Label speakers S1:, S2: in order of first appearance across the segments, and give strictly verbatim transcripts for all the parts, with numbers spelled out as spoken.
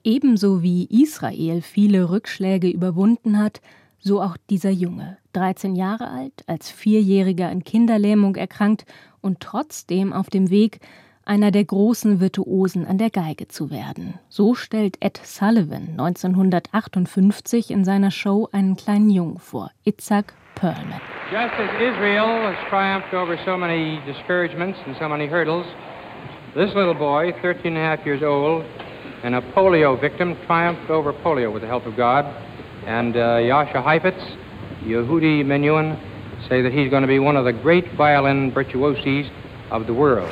S1: Ebenso wie Israel viele Rückschläge überwunden hat, so auch dieser Junge, dreizehn Jahre alt, als Vierjähriger an Kinderlähmung erkrankt und trotzdem auf dem Weg, einer der großen Virtuosen an der Geige zu werden. So stellt Ed Sullivan neunzehnhundertachtundfünfzig in seiner Show einen kleinen Jungen vor, Itzhak Perlman.
S2: Just as Israel has triumphed over so many discouragements and so many hurdles, this little boy, thirteen and a half years old, and a polio victim, triumphed over polio with the help of God. And uh, Yasha Heifetz, Yehudi Menuhin say that he's going to be one of the great violin virtuosis of the world.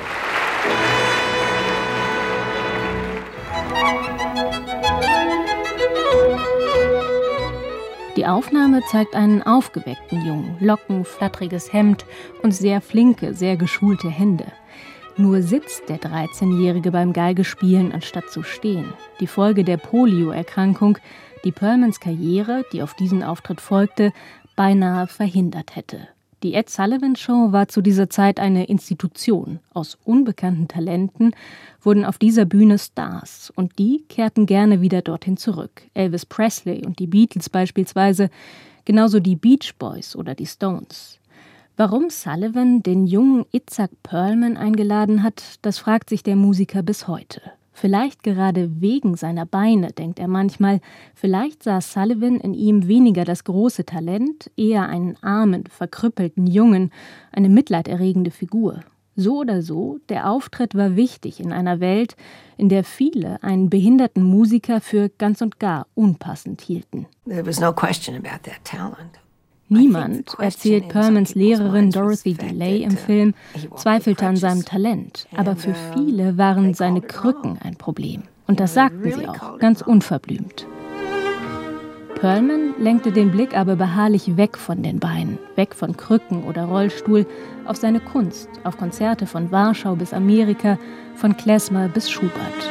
S1: Die Aufnahme zeigt einen aufgeweckten Jungen, Locken, flatteriges Hemd und sehr flinke, sehr geschulte Hände. Nur sitzt der dreizehnjährige beim Geigespielen, anstatt zu stehen. Die Folge der Polioerkrankung, die Perlmans Karriere, die auf diesen Auftritt folgte, beinahe verhindert hätte. Die Ed Sullivan Show war zu dieser Zeit eine Institution. Aus unbekannten Talenten wurden auf dieser Bühne Stars und die kehrten gerne wieder dorthin zurück. Elvis Presley und die Beatles beispielsweise, genauso die Beach Boys oder die Stones. Warum Sullivan den jungen Itzhak Perlman eingeladen hat, das fragt sich der Musiker bis heute. Vielleicht gerade wegen seiner Beine, denkt er manchmal. Vielleicht sah Sullivan in ihm weniger das große Talent, eher einen armen, verkrüppelten Jungen, eine mitleiderregende Figur. So oder so, der Auftritt war wichtig in einer Welt, in der viele einen behinderten Musiker für ganz und gar unpassend hielten.
S3: There was no question about that talent.
S1: Niemand, erzählt Perlmans Lehrerin Dorothy DeLay im Film, zweifelte an seinem Talent. Aber für viele waren seine Krücken ein Problem. Und das sagten sie auch, ganz unverblümt. Perlman lenkte den Blick aber beharrlich weg von den Beinen, weg von Krücken oder Rollstuhl, auf seine Kunst, auf Konzerte von Warschau bis Amerika, von Klezmer bis Schubert.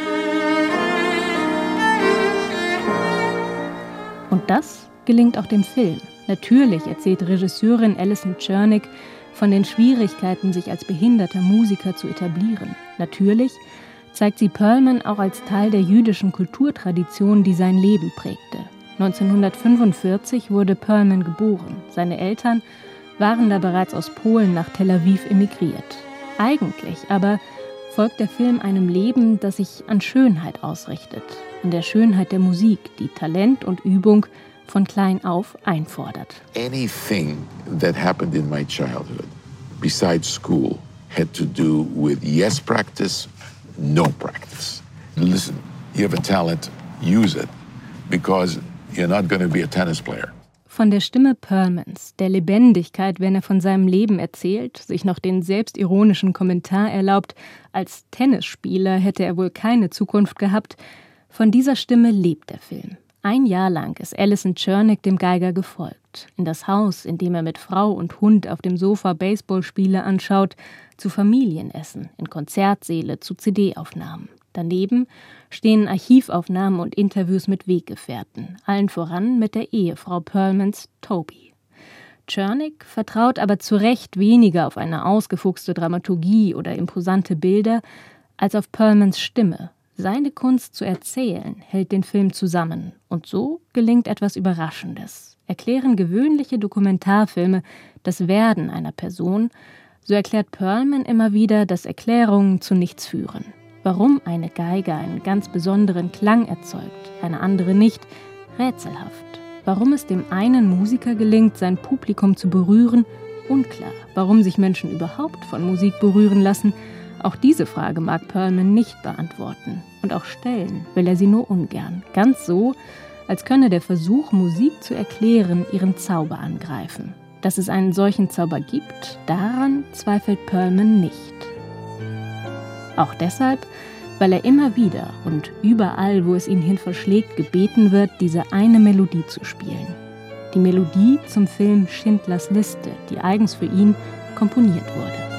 S1: Und das gelingt auch dem Film. Natürlich erzählt Regisseurin Alison Chernick von den Schwierigkeiten, sich als behinderter Musiker zu etablieren. Natürlich zeigt sie Perlman auch als Teil der jüdischen Kulturtradition, die sein Leben prägte. neunzehnhundertfünfundvierzig wurde Perlman geboren. Seine Eltern waren da bereits aus Polen nach Tel Aviv emigriert. Eigentlich aber folgt der Film einem Leben, das sich an Schönheit ausrichtet. An der Schönheit der Musik, die Talent und Übung von klein auf einfordert.
S4: Anything that happened in my childhood besides school had to do with yes practice, no practice. Listen, you have a talent, use it, because you're not going to be a tennis player.
S1: Von der Stimme Perlmans, der Lebendigkeit, wenn er von seinem Leben erzählt, sich noch den selbstironischen Kommentar erlaubt, als Tennisspieler hätte er wohl keine Zukunft gehabt, von dieser Stimme lebt der Film. Ein Jahr lang ist Alison Chernick dem Geiger gefolgt. In das Haus, in dem er mit Frau und Hund auf dem Sofa Baseballspiele anschaut, zu Familienessen, in Konzertsäle, zu C D-Aufnahmen. Daneben stehen Archivaufnahmen und Interviews mit Weggefährten, allen voran mit der Ehefrau Perlmans, Toby. Chernick vertraut aber zu Recht weniger auf eine ausgefuchste Dramaturgie oder imposante Bilder, als auf Perlmans Stimme. Seine Kunst zu erzählen hält den Film zusammen. Und so gelingt etwas Überraschendes. Erklären gewöhnliche Dokumentarfilme das Werden einer Person, so erklärt Perlman immer wieder, dass Erklärungen zu nichts führen. Warum eine Geige einen ganz besonderen Klang erzeugt, eine andere nicht, rätselhaft. Warum es dem einen Musiker gelingt, sein Publikum zu berühren, unklar. Warum sich Menschen überhaupt von Musik berühren lassen, auch diese Frage mag Perlman nicht beantworten. Und auch stellen will er sie nur ungern. Ganz so, als könne der Versuch, Musik zu erklären, ihren Zauber angreifen. Dass es einen solchen Zauber gibt, daran zweifelt Perlman nicht. Auch deshalb, weil er immer wieder und überall, wo es ihn hin verschlägt, gebeten wird, diese eine Melodie zu spielen. Die Melodie zum Film Schindlers Liste, die eigens für ihn komponiert wurde.